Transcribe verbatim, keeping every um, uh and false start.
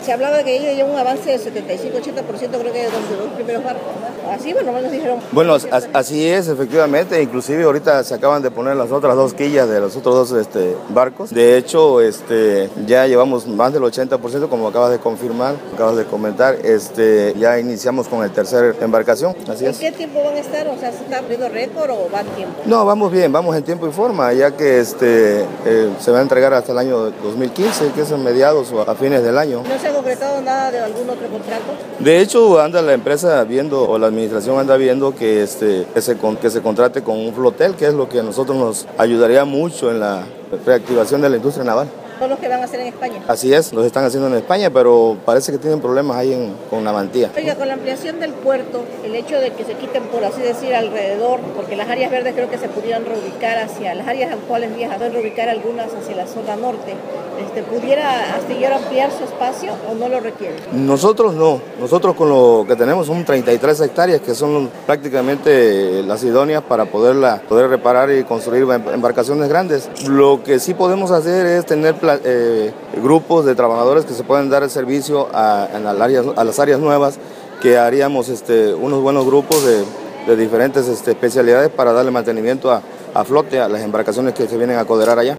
Se hablaba de que ellos llevan un avance del setenta y cinco a ochenta por ciento, creo que de los dos primeros barcos. Así, bueno, nos dijeron. Bueno, as, así es, efectivamente. Inclusive ahorita se acaban de poner las otras dos quillas de los otros dos este, barcos. De hecho, este, ya llevamos más del ochenta por ciento, como acabas de confirmar, acabas de comentar. Este, ya iniciamos con el tercer embarcación. Así ¿En es. qué tiempo van a estar? O sea, ¿se está abriendo récord o van tiempo? No, vamos bien, vamos en tiempo y forma, ya que este, eh, se va a entregar hasta el año dos mil quince, que es a mediados o a fines del año. ¿No se ha concretado nada de algún otro contrato? De hecho, anda la empresa viendo, o la administración anda viendo que, este, que, se, que se contrate con un flotel, que es lo que a nosotros nos ayudaría mucho en la reactivación de la industria naval. ¿Son los que van a hacer en España? Así es, los están haciendo en España, pero parece que tienen problemas ahí en, con Navantia. Oiga, con la ampliación del puerto, el hecho de que se quiten, por así decir, alrededor, porque las áreas verdes creo que se pudieran reubicar hacia las áreas actuales viejas, pueden reubicar algunas hacia la zona norte, este, ¿pudiera Astillero ampliar su espacio o no lo requiere? Nosotros no, nosotros con lo que tenemos son treinta y tres hectáreas, que son prácticamente las idóneas para poderla, poder reparar y construir embarcaciones grandes. Lo que sí podemos hacer es tener Eh, grupos de trabajadores que se pueden dar el servicio a, a, las, áreas, a las áreas nuevas, que haríamos este, unos buenos grupos de, de diferentes este, especialidades para darle mantenimiento a, a flote a las embarcaciones que se vienen a coderar allá.